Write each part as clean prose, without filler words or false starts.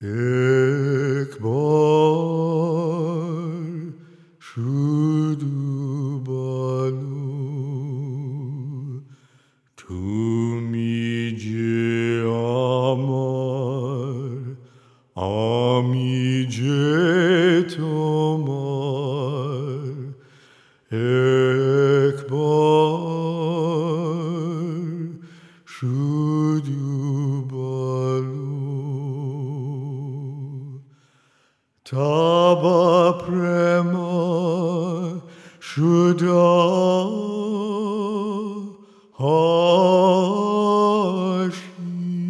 एक बार শুধু বলো তুমি যে আমার আমি যে তোমার একবার শুধু বলো তব প্রেম শুধু হাসি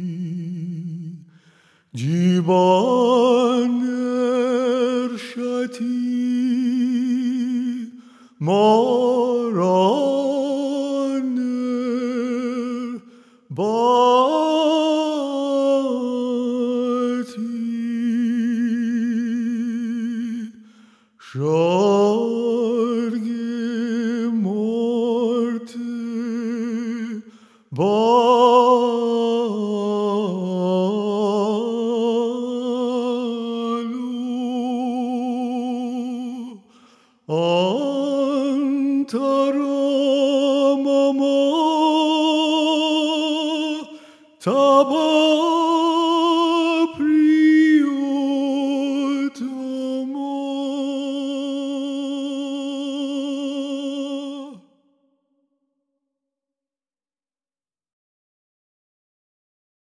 জীবনের সাথী মরণের স্বর্গে মরতে বলো অন্তর মম তব